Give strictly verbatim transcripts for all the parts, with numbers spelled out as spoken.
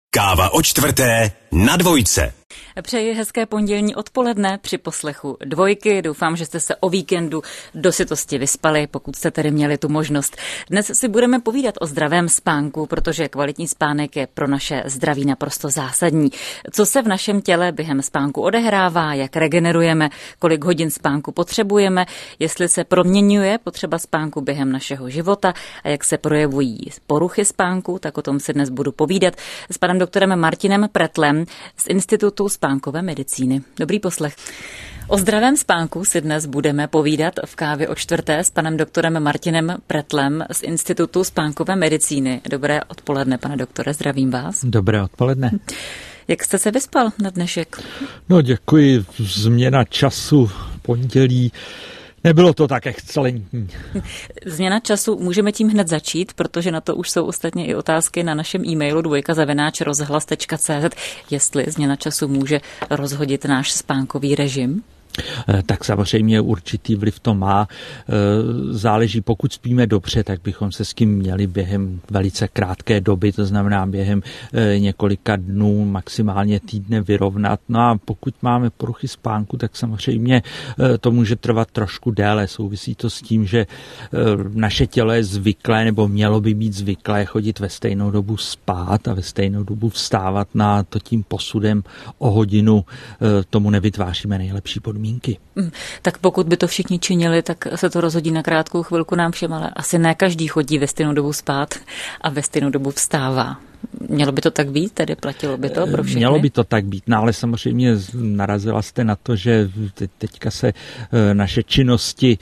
Káva o čtvrté na dvojce. Přeji hezké pondělní odpoledne při poslechu Dvojky. Doufám, že jste se o víkendu dosytosti vyspali, pokud jste tedy měli tu možnost. Dnes si budeme povídat o zdravém spánku, protože kvalitní spánek je pro naše zdraví naprosto zásadní. Co se v našem těle během spánku odehrává, jak regenerujeme, kolik hodin spánku potřebujeme, jestli se proměňuje potřeba spánku během našeho života a jak se projevují poruchy spánku, tak o tom si dnes budu povídat s panem doktorem Martinem Pretlem z Institutu spánkové medicíny. Dobrý poslech. O zdravém spánku si dnes budeme povídat v Kávě o čtvrté s panem doktorem Martinem Pretlem z Institutu spánkové medicíny. Dobré odpoledne, pane doktore, zdravím vás. Dobré odpoledne. Jak jste se vyspal na dnešek? No děkuji, změna času, pondělí. Nebylo to tak excelentní. Změna času můžeme tím hned začít, protože na to už jsou ostatně i otázky na našem e-mailu dvojka zavináč rozhlas tečka cé zet, jestli změna času může rozhodit náš spánkový režim. Tak samozřejmě určitý vliv to má. Záleží, pokud spíme dobře, tak bychom se s tím měli během velice krátké doby, to znamená během několika dnů, maximálně týdne vyrovnat. No a pokud máme poruchy spánku, tak samozřejmě to může trvat trošku déle. Souvisí to s tím, že naše tělo je zvyklé, nebo mělo by být zvyklé chodit ve stejnou dobu spát a ve stejnou dobu vstávat. Na to tím posudem o hodinu tomu nevytváříme nejlepší podmínky. Tak pokud by to všichni činili, tak se to rozhodí na krátkou chvilku nám všem, ale asi ne každý chodí ve stejnou dobu spát a ve stejnou dobu vstává. Mělo by to tak být, tedy platilo by to pro všechny? Mělo by to tak být, no ale samozřejmě narazila jste na to, že teďka se naše činnosti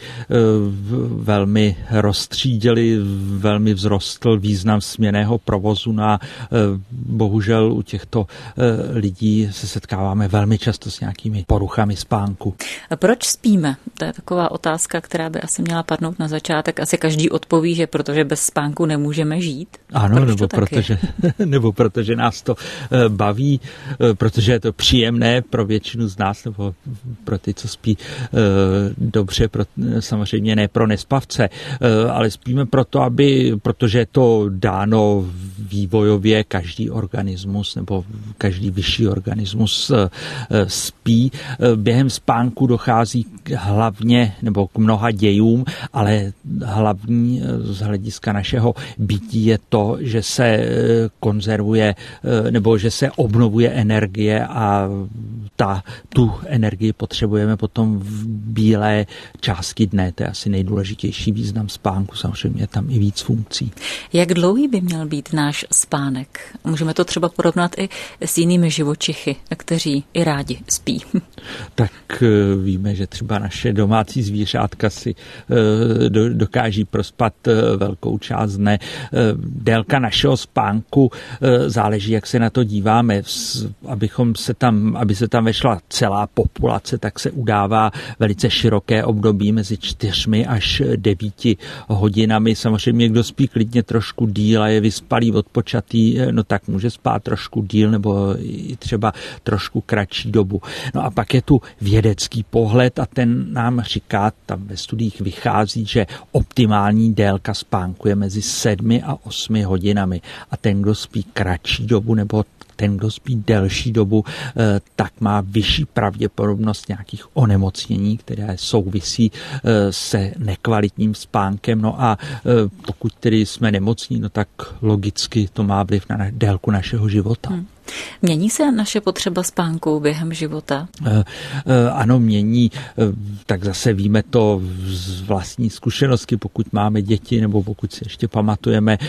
velmi rozstřídily, velmi vzrostl význam směnného provozu, no a bohužel u těchto lidí se setkáváme velmi často s nějakými poruchami spánku. A proč spíme? To je taková otázka, která by asi měla padnout na začátek. Asi každý odpoví, že protože bez spánku nemůžeme žít. Ano, proč nebo protože... nebo protože nás to baví, protože je to příjemné pro většinu z nás, nebo pro ty, co spí dobře, pro, samozřejmě ne pro nespavce, ale spíme proto, aby, protože je to dáno vývojově, každý organismus nebo každý vyšší organismus spí. Během spánku dochází hlavně nebo k mnoha dějům, ale hlavní z hlediska našeho bytí je to, že se konzervuje nebo že se obnovuje energie a ta, tu energii potřebujeme potom v bílé části dne. To je asi nejdůležitější význam spánku. Samozřejmě je tam i víc funkcí. Jak dlouhý by měl být náš spánek? Můžeme to třeba porovnat i s jinými živočichy, kteří i rádi spí. Tak víme, že třeba naše domácí zvířátka si dokáží prospat velkou část dne. Délka našeho spánku záleží, jak se na to díváme. Abychom se tam, aby se tam vešla celá populace, tak se udává velice široké období mezi čtyřmi až devíti hodinami. Samozřejmě, kdo spí klidně trošku díl a je vyspalý, odpočatý, no tak může spát trošku díl nebo i třeba trošku kratší dobu. No a pak je tu vědecký pohled a ten nám říká, tam ve studiích vychází, že optimální délka spánku je mezi sedmi a osmi hodinami a ten, kdo spí kratší dobu nebo ten, kdo spí delší dobu, tak má vyšší pravděpodobnost nějakých onemocnění, které souvisí se nekvalitním spánkem. No a pokud tedy jsme nemocní, no tak logicky to má vliv na délku našeho života. Hmm. Mění se naše potřeba spánku během života? Ano, mění. Tak zase víme to z vlastní zkušenosti, pokud máme děti nebo pokud si ještě pamatujeme,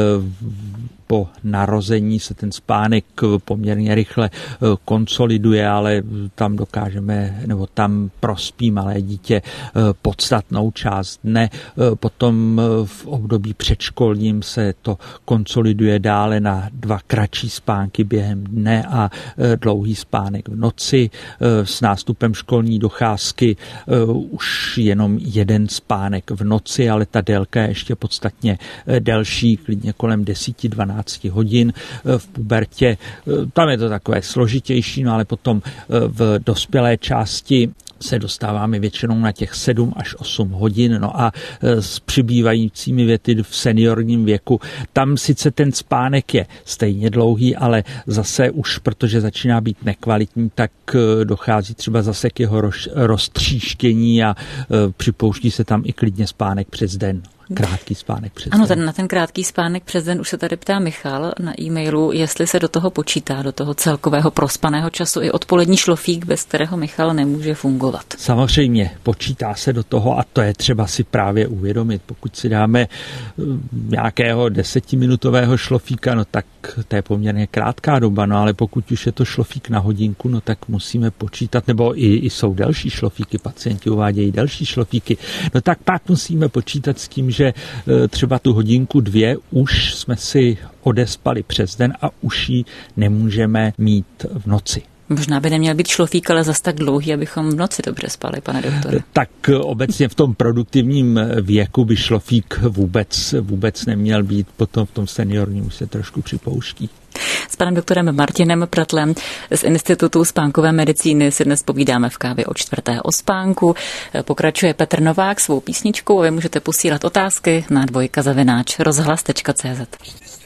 po narození se ten spánek poměrně rychle konsoliduje, ale tam dokážeme, nebo tam prospí malé dítě podstatnou část dne. Potom v období předškolním se to konsoliduje dále na dva kratší spánky během dne a dlouhý spánek v noci. S nástupem školní docházky už jenom jeden spánek v noci, ale ta délka je ještě podstatně delší, klidně kolem deset dvanáct hodin. V pubertě tam je to takové složitější, no ale potom v dospělé části se dostáváme většinou na těch sedm až osm hodin, no a s přibývajícími věty v seniorním věku, tam sice ten spánek je stejně dlouhý, ale zase už, protože začíná být nekvalitní, tak dochází třeba zase k jeho roztříštění a připouští se tam i klidně spánek přes den. Krátký spánek přes den. Ano, ten, na ten krátký spánek přes den už se tady ptá Michal na e-mailu, jestli se do toho počítá, do toho celkového prospaného času i odpolední šlofík, bez kterého Michal nemůže fungovat. Samozřejmě, počítá se do toho a to je třeba si právě uvědomit. Pokud si dáme nějakého desetiminutového šlofíka, no tak to je poměrně krátká doba, no ale pokud už je to šlofík na hodinku, no tak musíme počítat, nebo i, i jsou delší šlofíky, pacienti uvádějí delší šlofíky, no tak pak musíme počítat s tím, že třeba tu hodinku, dvě už jsme si odespali přes den a už ji nemůžeme mít v noci. Možná by neměl být šlofík, ale zas tak dlouhý, abychom v noci dobře spali, pane doktore. Tak obecně v tom produktivním věku by šlofík vůbec, vůbec neměl být, potom v tom seniorním už se trošku připouští. S panem doktorem Martinem Pretlem z Institutu spánkové medicíny si dnes povídáme v kávě o čtvrté o spánku. Pokračuje Petr Novák svou písničkou a vy můžete posílat otázky na dvojka zavináč rozhlas tečka cé zet.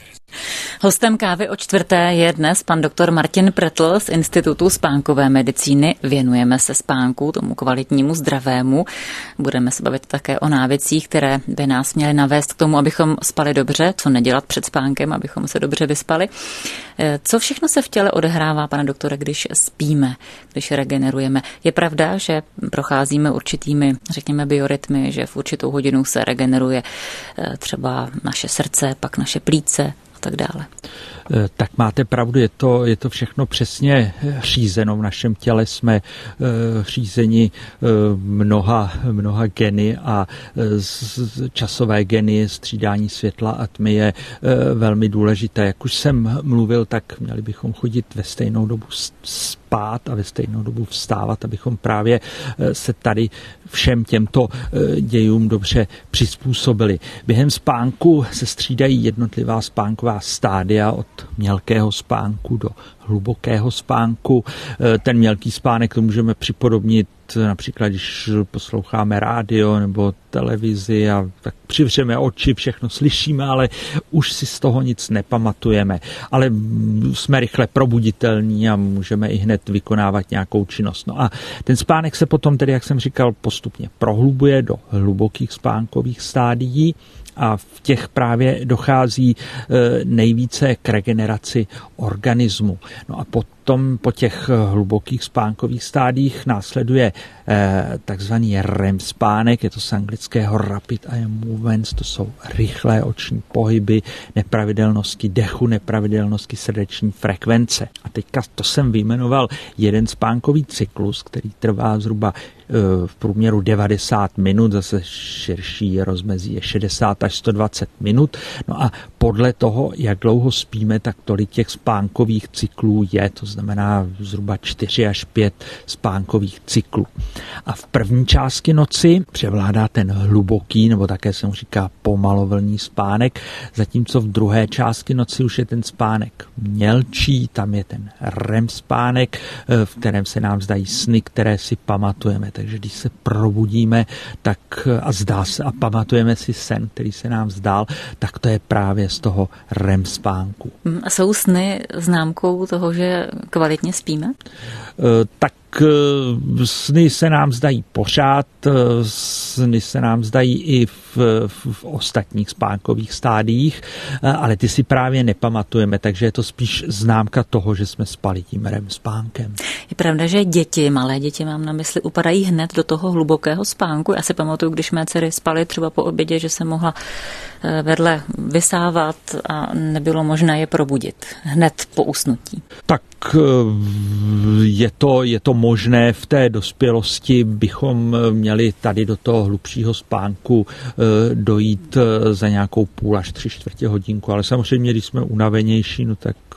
Hostem kávy o čtvrté je dnes pan doktor Martin Pretl z Institutu spánkové medicíny. Věnujeme se spánku, tomu kvalitnímu, zdravému. Budeme se bavit také o návycích, které by nás měly navést k tomu, abychom spali dobře, co nedělat před spánkem, abychom se dobře vyspali. Co všechno se v těle odehrává, pane doktore, když spíme, když regenerujeme? Je pravda, že procházíme určitými, řekněme, biorytmy, že v určitou hodinu se regeneruje třeba naše srdce, pak naše plíce, tak dále. Tak máte pravdu, je to, je to všechno přesně řízeno. V našem těle jsme řízeni mnoha, mnoha geny a časové geny, střídání světla a tmy je velmi důležité. Jak už jsem mluvil, tak měli bychom chodit ve stejnou dobu spát a ve stejnou dobu vstávat, abychom právě se tady všem těmto dějům dobře přizpůsobili. Během spánku se střídají jednotlivá spánková stádia od mělkého spánku do hlubokého spánku. Ten mělký spánek to můžeme připodobnit například, když posloucháme rádio nebo televizi a tak přivřeme oči, všechno slyšíme, ale už si z toho nic nepamatujeme. Ale jsme rychle probuditelní a můžeme i hned vykonávat nějakou činnost. No a ten spánek se potom tedy, jak jsem říkal, postupně prohlubuje do hlubokých spánkových stádií a v těch právě dochází nejvíce k regeneraci organismu. No a potom po těch hlubokých spánkových stádiích následuje takzvaný R E M spánek, je to z anglického Rapid Eye Movements, to jsou rychlé oční pohyby, nepravidelnosti dechu, nepravidelnosti srdeční frekvence. A teďka to jsem vyjmenoval jeden spánkový cyklus, který trvá zhruba v průměru devadesát minut, zase širší rozmezí je šedesát až sto dvacet minut. No a podle toho, jak dlouho spíme, tak tolik těch spánkových cyklů je, to znamená zhruba čtyři až pět spánkových cyklů. A v první části noci převládá ten hluboký, nebo také se mu říká pomalovlný spánek, zatímco v druhé části noci už je ten spánek mělčí, tam je ten R E M spánek, v kterém se nám zdají sny, které si pamatujeme. Takže když se probudíme tak a zdá se a pamatujeme si sen, který se nám zdál, tak to je právě z toho R E M spánku. A jsou sny známkou toho, že kvalitně spíme? Tak sny se nám zdají pořád, sny se nám zdají i v, v, v ostatních spánkových stádiích, ale ty si právě nepamatujeme, takže je to spíš známka toho, že jsme spali tím R E M spánkem. Je pravda, že děti, malé děti mám na mysli, upadají hned do toho hlubokého spánku. Já si pamatuju, když mé dcery spaly třeba po obědě, že se mohla vedle vysávat a nebylo možné je probudit hned po usnutí. Tak je to, je to možné, v té dospělosti bychom měli tady do toho hlubšího spánku dojít za nějakou půl až tři čtvrtě hodinku, ale samozřejmě, když jsme unavenější, no tak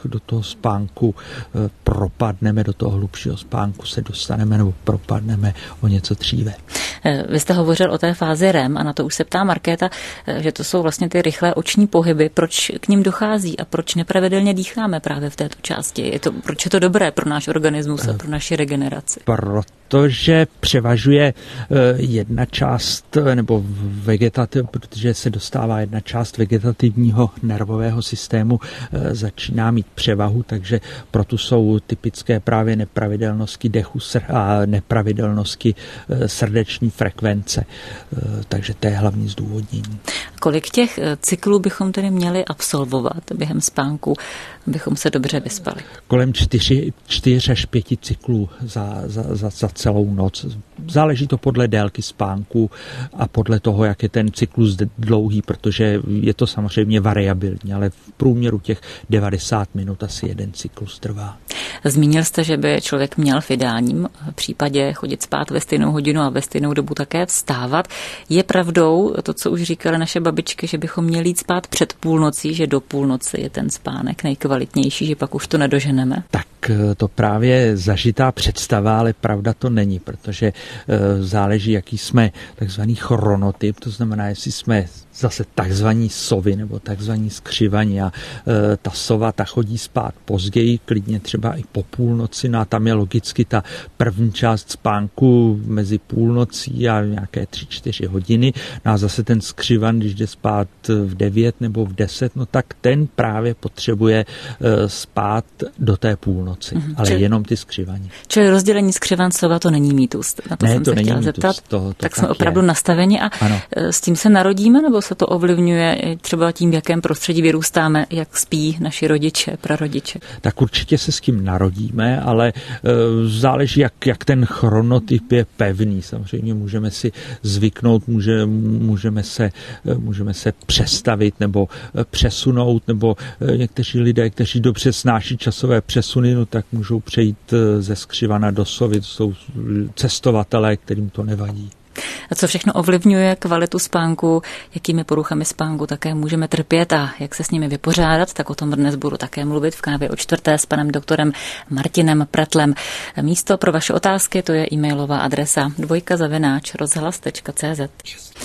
do toho spánku propadneme, do toho hlubšího spánku se dostaneme nebo propadneme o něco dříve. Vy jste hovořil o té fázi R E M a na to už se ptá Markéta, že to jsou vlastně ty rychlé oční pohyby. Proč k nim dochází a proč nepravidelně dýcháme právě v této části? Je to, proč je to dobré pro náš organismus a pro naši regeneraci? Protože převažuje jedna část nebo vegetativ, protože se dostává jedna část vegetativního nervového systému, začíná mít převahu, takže proto jsou typické právě nepravidelnosti dechu a nepravidelnosti srdeční frekvence. Takže to je hlavní zdůvodnění. Kolik těch cyklů bychom tedy měli absolvovat během spánku, abychom se dobře vyspali? Kolem čtyři, čtyř až pěti cyklů za, za, za, za celou noc. Záleží to podle délky spánku a podle toho, jak je ten cyklus dlouhý, protože je to samozřejmě variabilní, ale v průměru těch devadesát minut asi jeden cyklus trvá. Zmínil jste, že by člověk měl v ideálním případě chodit spát ve stejnou hodinu a ve stejnou dobu také vstávat. Je pravdou to, co už říkali naše babičky, že bychom měli jít spát před půlnocí, že do půlnoci je ten spánek nejkvalitnější, že pak už to nedoženeme? Tak to právě zažitá představa, ale pravda to není, protože záleží, jaký jsme takzvaný chronotyp, to znamená, jestli jsme zase takzvaní sovy nebo takzvaní skřivaní a e, ta sova ta chodí spát později, klidně třeba i po půlnoci, no a tam je logicky ta první část spánku mezi půlnocí a nějaké tři čtyři hodiny, no a zase ten skřivan, když jde spát v devět nebo v deset, no tak ten právě potřebuje e, spát do té půlnoci, mm-hmm. ale čili, jenom ty skřivaní. Čili rozdělení skřivan sova to není mýtus, na to ne, jsem to se není chtěla mýtus, zeptat, to, to tak, tak jsme opravdu je. nastaveni a ano. S tím se narodíme, nebo se to ovlivňuje třeba tím, v jakém prostředí vyrůstáme, jak spí naši rodiče, prarodiče? Tak určitě se s tím narodíme, ale e, záleží, jak, jak ten chronotyp je pevný. Samozřejmě můžeme si zvyknout, může, můžeme, se, můžeme se přestavit nebo přesunout, nebo někteří lidé, kteří dobře snáší časové přesuny, no tak můžou přejít ze skřivana do sovy. To jsou cestovatelé, kterým to nevadí. A co všechno ovlivňuje kvalitu spánku, jakými poruchami spánku také můžeme trpět a jak se s nimi vypořádat, tak o tom dnes budu také mluvit v Kávě o čtvrté s panem doktorem Martinem Pretlem. Místo pro vaše otázky, to je e-mailová adresa dvojka zavináč rozhlas tečka cé zet.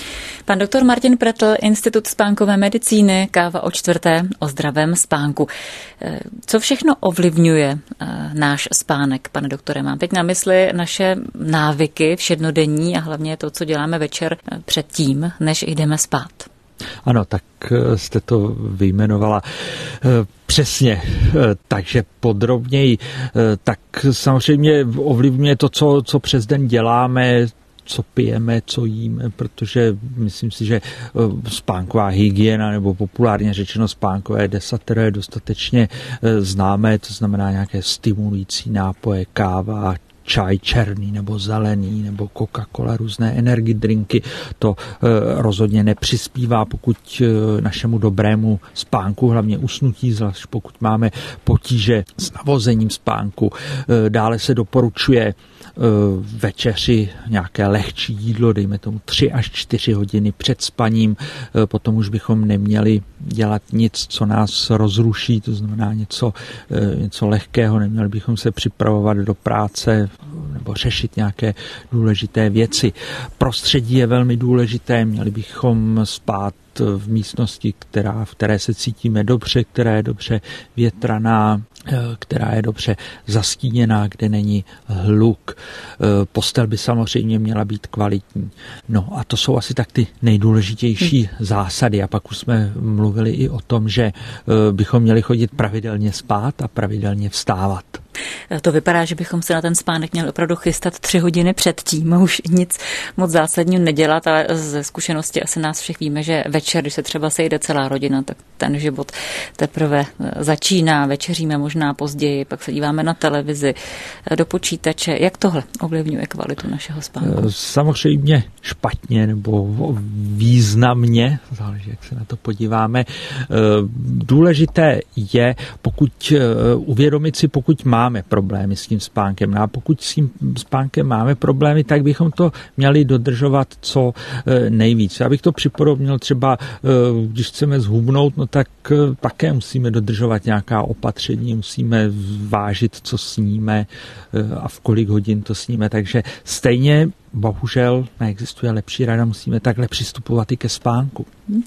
Pan doktor Martin Pretl, Institut spánkové medicíny, Káva o čtvrté, o zdravém spánku. Co všechno ovlivňuje náš spánek, pane doktore? Mám teď na mysli naše návyky všednodenní a hlavně to, co děláme večer předtím, než jdeme spát. Ano, tak jste to vyjmenovala přesně, takže podrobněji. Tak samozřejmě ovlivňuje to, co, co přes den děláme, co pijeme, co jíme, protože myslím si, že spánková hygiena nebo populárně řečeno spánkové desatero je dostatečně známé, to znamená nějaké stimulující nápoje, káva, čaj černý nebo zelený nebo Coca-Cola, různé energy drinky, to e, rozhodně nepřispívá, pokud e, našemu dobrému spánku, hlavně usnutí, zvlášť pokud máme potíže s navozením spánku. E, dále se doporučuje večeři, nějaké lehčí jídlo, dejme tomu tři až čtyři hodiny před spaním, potom už bychom neměli dělat nic, co nás rozruší, to znamená něco, něco lehkého, neměli bychom se připravovat do práce nebo řešit nějaké důležité věci. Prostředí je velmi důležité, měli bychom spát v místnosti, která, v které se cítíme dobře, která je dobře větraná, která je dobře zastíněná, kde není hluk. Postel by samozřejmě měla být kvalitní. No a to jsou asi tak ty nejdůležitější zásady. A pak už jsme mluvili i o tom, že bychom měli chodit pravidelně spát a pravidelně vstávat. To vypadá, že bychom se na ten spánek měli opravdu chystat tři hodiny předtím a už nic moc zásadního nedělat, ale ze zkušenosti asi nás všech víme, že večer, když se třeba sejde celá rodina, tak ten život teprve začíná, večeříme možná později, pak se díváme na televizi, do počítače. Jak tohle ovlivňuje kvalitu našeho spánku? Samozřejmě špatně nebo významně, záleží, jak se na to podíváme. Důležité je, pokud uvědomit si, pokud máme problémy s tím spánkem. No a pokud s tím spánkem máme problémy, tak bychom to měli dodržovat co nejvíc. Já bych to připodobnil třeba, když chceme zhubnout, no tak také musíme dodržovat nějaká opatření, musíme vážit, co sníme a v kolik hodin to sníme. Takže stejně bohužel neexistuje lepší rada, musíme takhle přistupovat i ke spánku.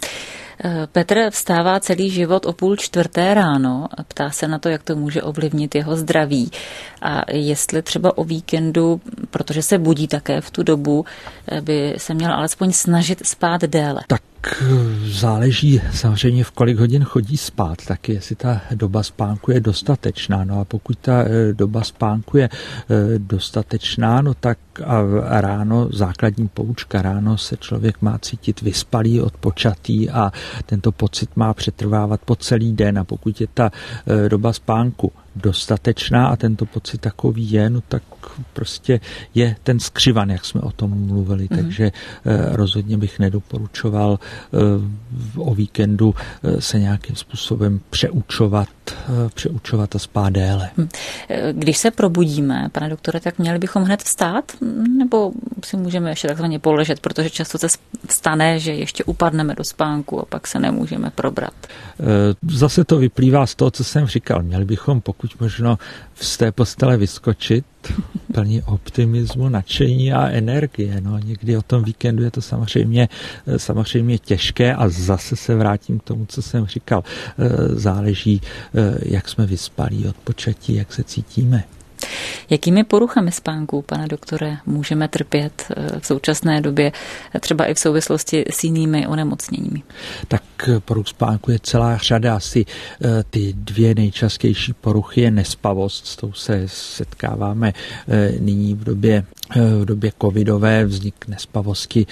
Petr vstává celý život o půl čtvrté ráno a ptá se na to, jak to může ovlivnit jeho zdraví. A jestli třeba o víkendu, protože se budí také v tu dobu, by se měl alespoň snažit spát déle. Tak záleží samozřejmě, v kolik hodin chodí spát, tak jestli ta doba spánku je dostatečná. No a pokud ta doba spánku je dostatečná, no tak a ráno, základní poučka, ráno se člověk má cítit vyspalý, odpočatý a tento pocit má přetrvávat po celý den. A pokud je ta doba spánku dostatečná a tento pocit takový je, no tak prostě je ten skřivan, jak jsme o tom mluvili. Mm. Takže eh, rozhodně bych nedoporučoval eh, o víkendu eh, se nějakým způsobem přeučovat, eh, přeučovat a spát déle. Když se probudíme, pane doktore, tak měli bychom hned vstát? Nebo si můžeme ještě takzvaně poležet, protože často se stane, že ještě upadneme do spánku a pak se nemůžeme probrat? Eh, zase to vyplývá z toho, co jsem říkal. Měli bychom pokud možno z té postele vyskočit, plný optimismu, nadšení a energie. No, někdy o tom víkendu je to samozřejmě, samozřejmě těžké a zase se vrátím k tomu, co jsem říkal. Záleží, jak jsme vyspalí, odpočatí, jak se cítíme. Jakými poruchami spánku, pane doktore, můžeme trpět v současné době, třeba i v souvislosti s jinými onemocněními? Tak poruch spánku je celá řada. Asi ty dvě nejčastější poruchy je nespavost, s tou se setkáváme nyní v době v době covidové. Vznik nespavosti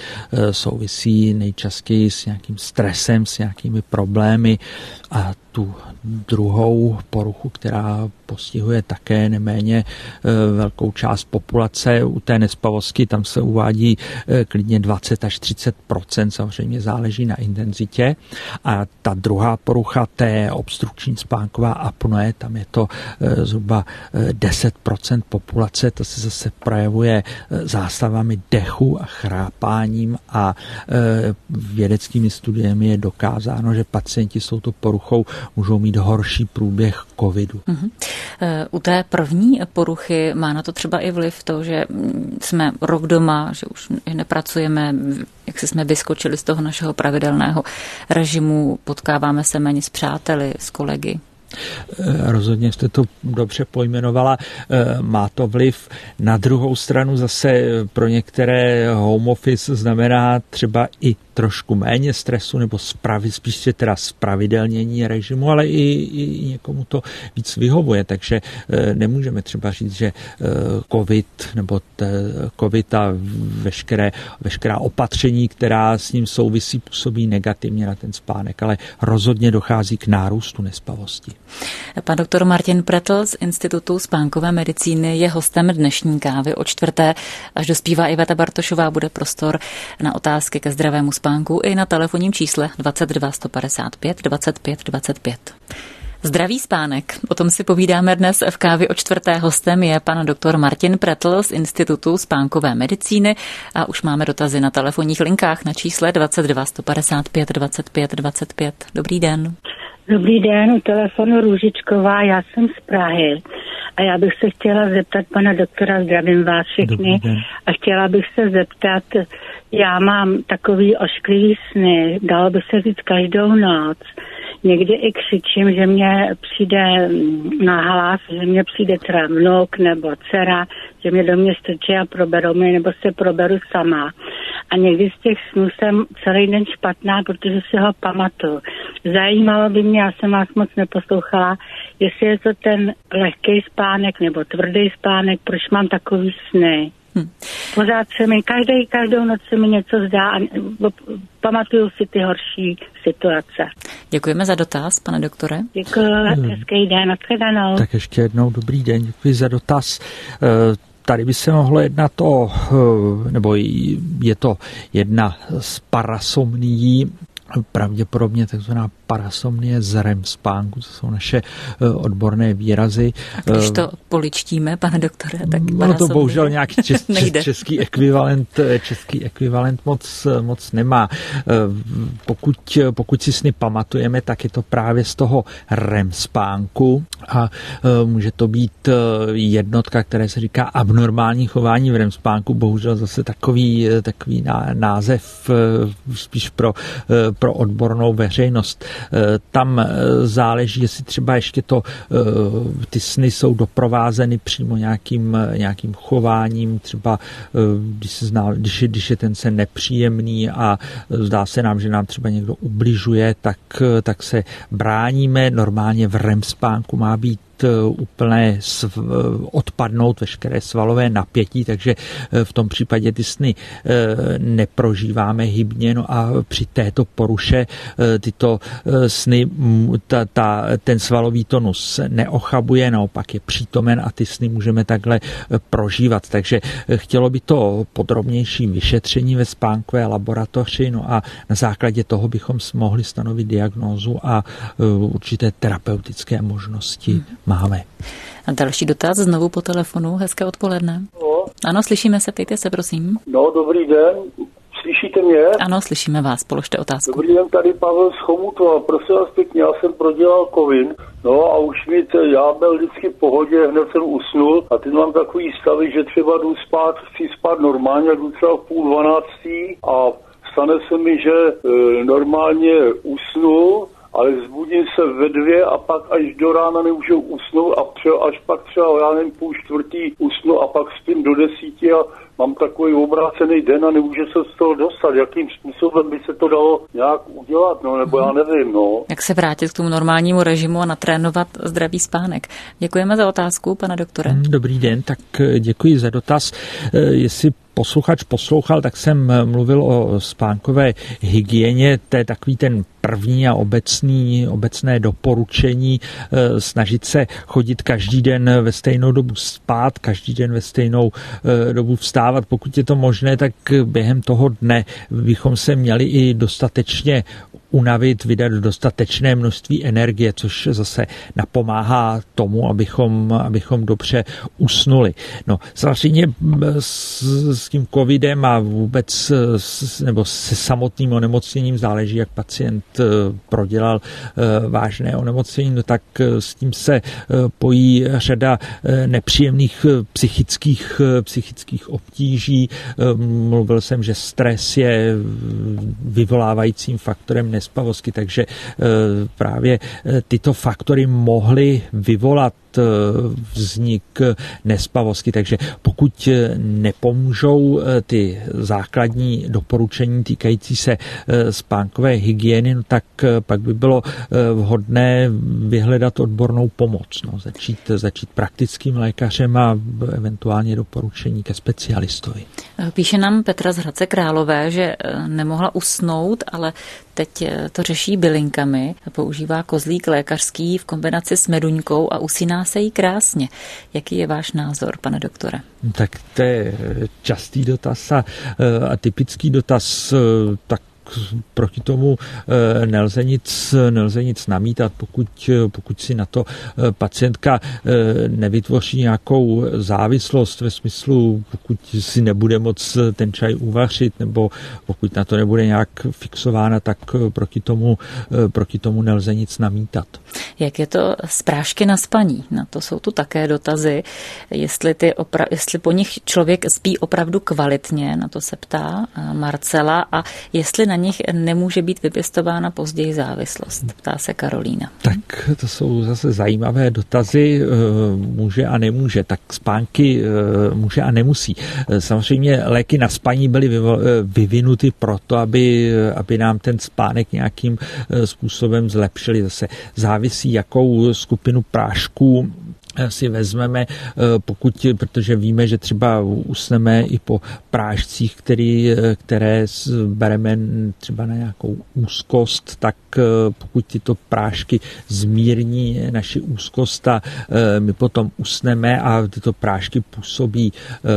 souvisí nejčastěji s nějakým stresem, s nějakými problémy a tu druhou poruchu, která postihuje také neméně velkou část populace. U té nespavosti tam se uvádí klidně dvacet až třicet procent, samozřejmě záleží na intenzitě. A ta druhá porucha, té obstrukční spánková apnoe, tam je to zhruba deset procent populace, to se zase projevuje zástavami dechu a chrápáním a vědeckými studiemi je dokázáno, že pacienti s touto poruchou můžou mít horší průběh covidu. Uh-huh. U té první poruchy má na to třeba i vliv to, že jsme rok doma, že už nepracujeme, jak se jsme vyskočili z toho našeho pravidelného režimu, potkáváme se méně s přáteli, s kolegy. Rozhodně jste to dobře pojmenovala, má to vliv. Na druhou stranu zase pro některé home office znamená třeba i trošku méně stresu nebo spravi, spíše teda spravidelnění režimu, ale i, i někomu to víc vyhovuje, takže nemůžeme třeba říct, že covid nebo covid a veškeré, veškerá opatření, která s ním souvisí, působí negativně na ten spánek, ale rozhodně dochází k nárůstu nespavosti. Pan doktor Martin Pretl z Institutu spánkové medicíny je hostem dnešní kávy o čtvrté. Až dospívá Iveta Bartošová, bude prostor na otázky ke zdravému spánku i na telefonním čísle dvacet dva sto padesát pět dvacet pět dvacet pět. Zdravý spánek. O tom si povídáme dnes v kávě o čtvrté. Hostem je pan doktor Martin Pretl z Institutu spánkové medicíny a už máme dotazy na telefonních linkách na čísle dvacet dva sto padesát pět dvacet pět dvacet pět. Dobrý den. Dobrý den, u telefonu Růžičková, já jsem z Prahy a já bych se chtěla zeptat pana doktora, zdravím vás všechny, a chtěla bych se zeptat, já mám takový ošklivý sny, dalo by se říct každou noc, někdy i křičím, že mě přijde na hlas, že mě přijde třeba vnuk nebo dcera, že mě do mě strčí a proberou mě, nebo se proberu sama. A někdy z těch snů jsem celý den špatná, protože si ho pamatuju. Zajímalo by mě, já jsem vás moc neposlouchala, jestli je to ten lehký spánek nebo tvrdý spánek, proč mám takový sny. Hmm. Pořád se mi, každý, každou noc se mi něco zdá a pamatuju si ty horší situace. Děkujeme za dotaz, pane doktore. Děkuji, hmm. hezký den, nashledanou. Tak ještě jednou dobrý den, děkuji za dotaz. Tady by se mohlo jednat o, nebo je to jedna z parasomnií, pravděpodobně takzvaná parasomnie z R E M spánku, to jsou naše odborné výrazy. A když to poličtíme, pane doktore, tak no to bohužel nějaký čes, čes, český ekvivalent, český ekvivalent moc, moc nemá. Pokud, pokud si sny pamatujeme, tak je to právě z toho R E M spánku a může to být jednotka, které se říká abnormální chování v R E M spánku, bohužel zase takový, takový název spíš pro, pro odbornou veřejnost. Tam záleží, jestli třeba ještě to, ty sny jsou doprovázeny přímo nějakým, nějakým chováním, třeba když, se zná, když, je, když je ten sen nepříjemný a zdá se nám, že nám třeba někdo ubližuje, tak, tak se bráníme. Normálně v R E M spánku má být úplné odpadnout veškeré svalové napětí, takže v tom případě ty sny neprožíváme hybně, no a při této poruše tyto sny, ta, ta, ten svalový tonus neochabuje, naopak je přítomen a ty sny můžeme takhle prožívat. Takže chtělo by to podrobnější vyšetření ve spánkové laboratoři, no a na základě toho bychom mohli stanovit diagnózu a určité terapeutické možnosti hmm. máme. A další dotaz znovu po telefonu. Hezké odpoledne. No. Ano, slyšíme se, ptejte se, prosím. No, dobrý den. Slyšíte mě? Ano, slyšíme vás, položte otázku. Dobrý den, tady Pavel z Chomutova. Prosím vás pěkně, já jsem prodělal covid. No a už mi to, já byl vždycky v pohodě, hned jsem usnul a teď mám takový stavy, že třeba jdu spát, chci spát normálně, jdu třeba v půl dvanáctý a stane se mi, že e, normálně usnu, ale vzbudím se ve dvě a pak až do rána nemůžu usnout a třeba, až pak třeba, já nevím, půl čtvrtý usnu a pak spím do desíti a mám takový obrácený den a nemůžu se z toho dostat. Jakým způsobem by se to dalo nějak udělat, no, nebo já nevím, no. Jak se vrátit k tomu normálnímu režimu a natrénovat zdravý spánek. Děkujeme za otázku, pane doktore. Dobrý den, tak děkuji za dotaz. Jestli posluchač poslouchal, tak jsem mluvil o spánkové hygieně, to je takový ten první a obecný, obecné doporučení snažit se chodit každý den ve stejnou dobu spát, každý den ve stejnou dobu vstávat. Pokud je to možné, tak během toho dne bychom se měli i dostatečně unavit, vydat dostatečné množství energie, což zase napomáhá tomu, abychom, abychom dobře usnuli. No, samozřejmě s, s tím covidem a vůbec s, nebo se samotným onemocněním záleží, jak pacient prodělal vážné onemocnění, no tak s tím se pojí řada nepříjemných psychických, psychických obtíží. Mluvil jsem, že stres je vyvolávajícím faktorem nespavosti, takže právě tyto faktory mohly vyvolat vznik nespavosti, takže pokud nepomůžou ty základní doporučení týkající se spánkové hygieny, no tak pak by bylo vhodné vyhledat odbornou pomoc, no, začít, začít praktickým lékařem a eventuálně doporučení ke specialistovi. Píše nám Petra z Hradce Králové, že nemohla usnout, ale teď to řeší bylinkami, používá kozlík lékařský v kombinaci s meduňkou a usíná se jí krásně. Jaký je váš názor, pane doktore? Tak to je častý dotaz a, a typický dotaz, tak proti tomu nelze nic, nelze nic namítat, pokud, pokud si na to pacientka nevytvoří nějakou závislost ve smyslu, pokud si nebude moc ten čaj uvařit, nebo pokud na to nebude nějak fixována, tak proti tomu, proti tomu nelze nic namítat. Jak je to s prášky na spaní? Na to jsou tu také dotazy. Jestli, ty opra- jestli po nich člověk spí opravdu kvalitně, na to se ptá Marcela, a jestli na nich nemůže být vypěstována později závislost, ptá se Karolína. Tak to jsou zase zajímavé dotazy, může a nemůže, tak spánky může a nemusí. Samozřejmě léky na spaní byly vyvinuty proto, aby, aby nám ten spánek nějakým způsobem zlepšili. Zase závisí, jakou skupinu prášků si vezmeme, pokud, protože víme, že třeba usneme i po prášcích, který, které bereme třeba na nějakou úzkost, tak pokud tyto prášky zmírní naši úzkost a my potom usneme a tyto prášky působí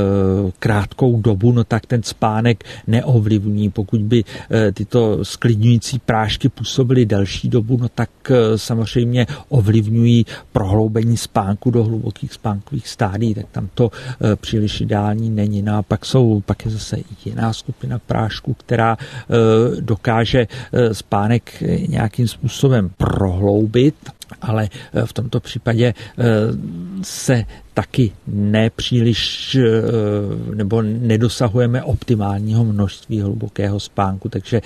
krátkou dobu, no tak ten spánek neovlivní. Pokud by tyto sklidňující prášky působily delší dobu, no tak samozřejmě ovlivňují prohloubení spánku do hlubokých spánkových stádií, tak tam to e, příliš ideální není. No a pak, jsou, pak je zase jiná skupina prášků, která e, dokáže e, spánek nějakým způsobem prohloubit, ale e, v tomto případě e, se taky nepříliš nebo nedosahujeme optimálního množství hlubokého spánku. Takže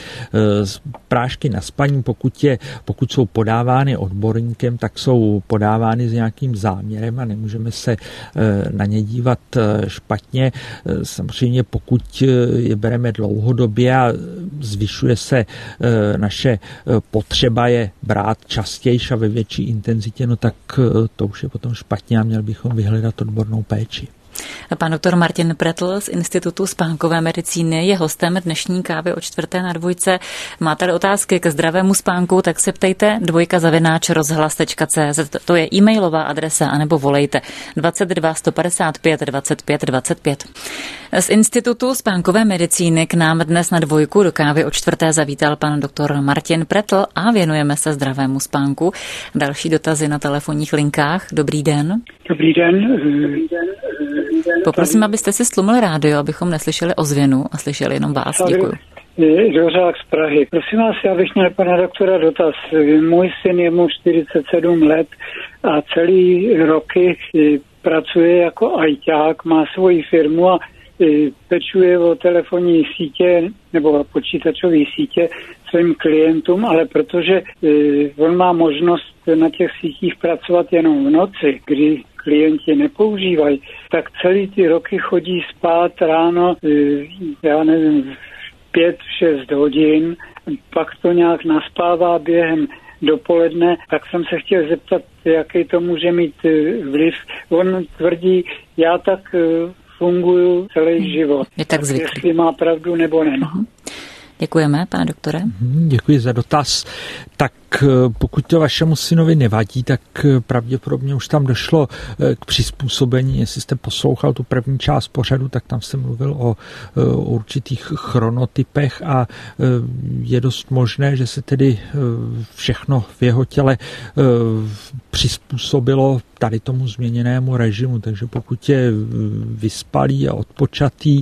prášky na spaní, pokud, je, pokud jsou podávány odborníkem, tak jsou podávány s nějakým záměrem a nemůžeme se na ně dívat špatně. Samozřejmě pokud je bereme dlouhodobě a zvyšuje se naše potřeba je brát častěji a ve větší intenzitě, no tak to už je potom špatně a měl bychom vyhledat odbornou péči. Pan doktor Martin Pretl z Institutu spánkové medicíny je hostem dnešní kávy o čtvrté na dvojce. Máte otázky ke zdravému spánku, tak se ptejte dvojka zavináč rozhlas tečka cé zet. To je e-mailová adresa, anebo volejte dvacet dva sto padesát pět dvacet pět dvacet pět. Z Institutu spánkové medicíny k nám dnes na dvojku do kávy o čtvrté zavítal pan doktor Martin Pretl a věnujeme se zdravému spánku. Další dotazy na telefonních linkách. Dobrý den. Dobrý den. Poprosím, abyste si stlumili rádio, abychom neslyšeli ozvěnu a slyšeli jenom vás. Děkuji. Dořák z Prahy. Prosím vás, já bych měl pana doktora dotaz. Můj syn je mu čtyřicet sedm let a celý roky pracuje jako ajťák, má svoji firmu a pečuje o telefonní sítě nebo počítačové sítě svým klientům, ale protože on má možnost na těch sítích pracovat jenom v noci, kdy klienti nepoužívají, tak celý ty roky chodí spát ráno, já nevím, pět, šest hodin, pak to nějak naspává během dopoledne, tak jsem se chtěl zeptat, jaký to může mít vliv. On tvrdí, já tak funguju celý život. Je tak zvyklý. Jestli má pravdu nebo ne. Uh-huh. Děkujeme, pane doktore. Děkuji za dotaz. Tak pokud to vašemu synovi nevadí, tak pravděpodobně už tam došlo k přizpůsobení. Jestli jste poslouchal tu první část pořadu, tak tam jsem mluvil o určitých chronotypech a je dost možné, že se tedy všechno v jeho těle přizpůsobilo tady tomu změněnému režimu. Takže pokud je vyspalý a odpočatý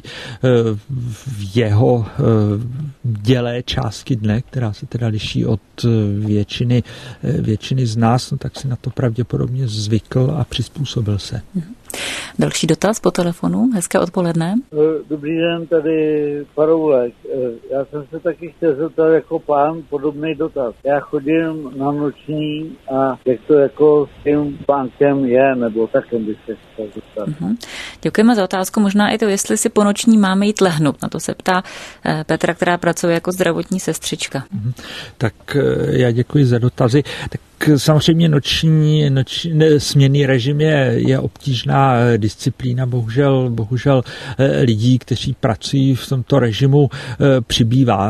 v jeho dělé části dne, která se teda liší od většiny, většiny z nás, no tak si na to pravděpodobně zvykl a přizpůsobil se. Další dotaz po telefonu. Hezké odpoledne. Dobrý den, tady Paroulek. Já jsem se taky chtěl zeptat jako pán podobný dotaz. Já chodím na noční a jak to jako s tím pánkem je, nebo takem bych se chtěl zeptat. Uh-huh. Děkujeme za otázku. Možná i to, jestli si po noční máme jít lehnout. Na to se ptá Petra, která pracuje jako zdravotní sestřička. Uh-huh. Tak já děkuji za dotazy. Tak samozřejmě noční, noční směnný režim je, je obtížná disciplína. Bohužel, bohužel lidí, kteří pracují v tomto režimu, přibývá.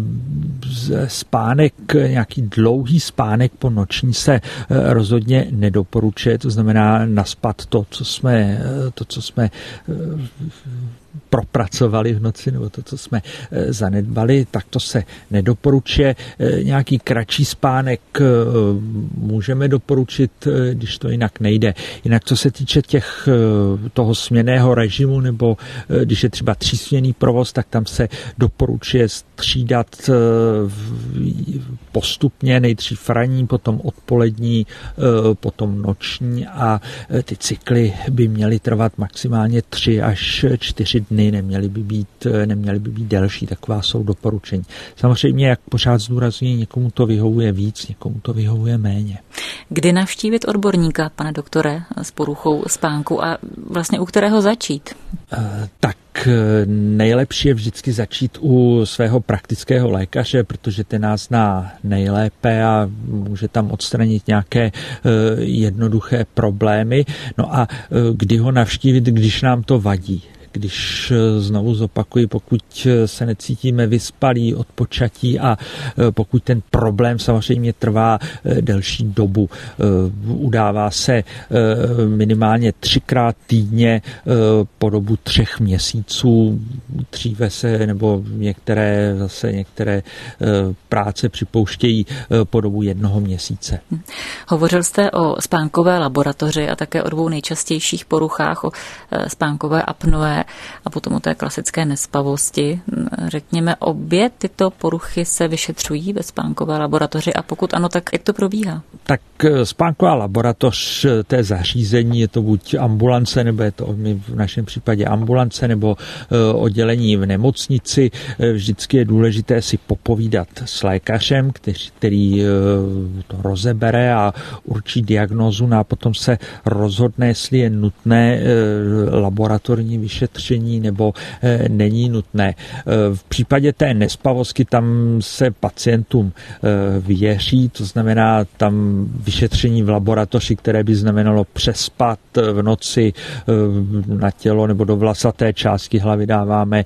Spánek, nějaký dlouhý spánek po noční se rozhodně nedoporučuje. To znamená naspat to, co jsme, to, co jsme propracovali v noci, nebo to, co jsme zanedbali, tak to se nedoporučuje. Nějaký kratší spánek můžeme doporučit, když to jinak nejde. Jinak co se týče těch, toho směnného režimu, nebo když je třeba třísměnný provoz, tak tam se doporučuje střídat postupně, nejdřív ranní, potom odpolední, potom noční a ty cykly by měly trvat maximálně tři až čtyři dny, neměly by být, neměly by být delší, taková jsou doporučení. Samozřejmě, jak pořád zdůrazňuji, někomu to vyhovuje víc, někomu to vyhovuje méně. Kdy navštívit odborníka, pane doktore, s poruchou spánku a vlastně u kterého začít? Uh, tak nejlepší je vždycky začít u svého praktického lékaře, protože ten nás zná nejlépe a může tam odstranit nějaké jednoduché problémy. No a kdy ho navštívit, když nám to vadí? Když znovu zopakuji, pokud se necítíme vyspalí, odpočatí a pokud ten problém samozřejmě trvá delší dobu, udává se minimálně třikrát týdně po dobu třech měsíců, dříve se, nebo některé zase některé práce připouštějí po dobu jednoho měsíce. Hovořil jste o spánkové laboratoři a také o dvou nejčastějších poruchách, o spánkové apnoe a potom o té klasické nespavosti. Řekněme, obě tyto poruchy se vyšetřují ve spánkové laboratoři a pokud ano, tak jak to probíhá? Tak spánková laboratoř, té zařízení, je to buď ambulance, nebo je to v našem případě ambulance, nebo oddělení v nemocnici. Vždycky je důležité si popovídat s lékařem, který, který to rozebere a určí diagnózu, no a potom se rozhodne, jestli je nutné laboratorní vyšetření nebo není nutné. V případě té nespavosti tam se pacientům věří, to znamená tam vyšetření v laboratoři, které by znamenalo přespat v noci na tělo nebo do vlasaté části hlavy dáváme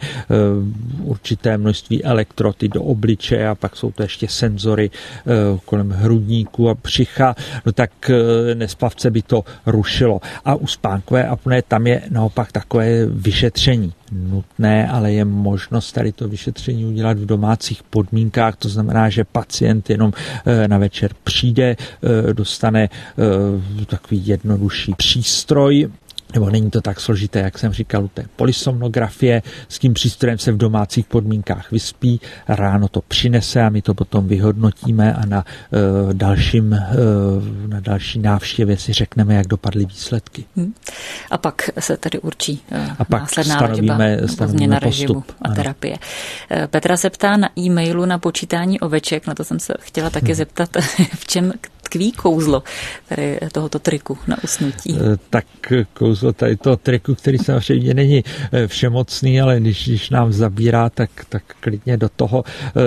určité množství elektrody do obličeje a pak jsou to ještě senzory kolem hrudníku a břicha, no tak nespavce by to rušilo. A u spánkové apné tam je naopak takové vyšetření nutné, ale je možnost tady to vyšetření udělat v domácích podmínkách, to znamená, že pacient jenom na večer přijde, dostane takový jednodušší přístroj, nebo není to tak složité, jak jsem říkal, u té polysomnografie. S tím přístrojem se v domácích podmínkách vyspí, ráno to přinese a my to potom vyhodnotíme a na, uh, dalším, uh, na další návštěvě si řekneme, jak dopadly výsledky. Hmm. A pak se tedy určí uh, a pak následná stanovíme, léčba, stanovíme režimu postup. A terapie. Ano. Petra se ptá na e-mailu na počítání oveček, na to jsem se chtěla taky hmm. zeptat, v čem tkví kouzlo tady tohoto triku na usnutí? Tak kouzlo tady toho triku, který samozřejmě není všemocný, ale když, když nám zabírá, tak, tak klidně do toho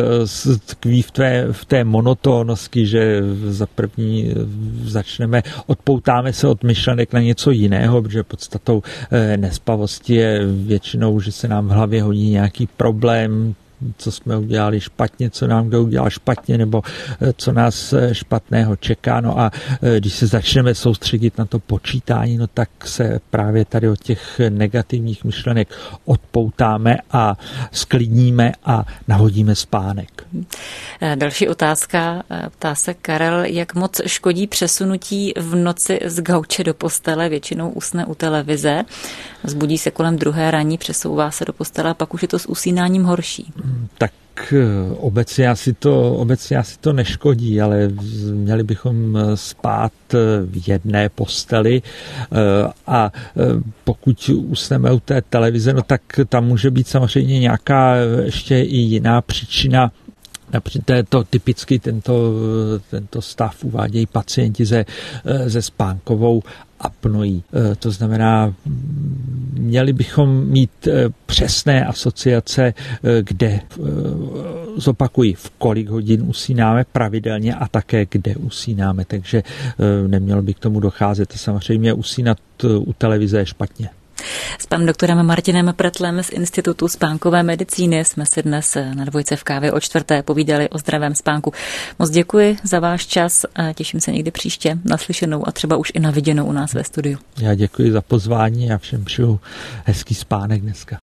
tkví v té, v té monotónnosti, že za první začneme, odpoutáme se od myšlenek na něco jiného, protože podstatou nespavosti je většinou, že se nám v hlavě hodí nějaký problém, co jsme udělali špatně, co nám kdo udělal špatně, nebo co nás špatného čeká. No a když se začneme soustředit na to počítání, no tak se právě tady od těch negativních myšlenek odpoutáme a sklidníme a nahodíme spánek. Další otázka, ptá se Karel, jak moc škodí přesunutí v noci z gauče do postele, většinou usne u televize, zbudí se kolem druhé ranní, přesouvá se do postele a pak už je to s usínáním horší. Tak obecně asi to, obecně asi to neškodí, ale měli bychom spát v jedné posteli a pokud usneme u té televize, no tak tam může být samozřejmě nějaká ještě i jiná příčina. Například to typicky tento, tento stav uvádějí pacienti se, se spánkovou apnoí. To znamená, měli bychom mít přesné asociace, kde, zopakuji, v kolik hodin usínáme pravidelně a také kde usínáme, takže nemělo by k tomu docházet. Samozřejmě usínat u televize je špatně. S panem doktorem Martinem Pretlem z Institutu spánkové medicíny jsme si dnes na Dvojce v kávě o čtvrté povídali o zdravém spánku. Moc děkuji za váš čas a těším se někdy příště naslyšenou a třeba už i na viděnou u nás ve studiu. Já děkuji za pozvání a všem přeju hezký spánek dneska.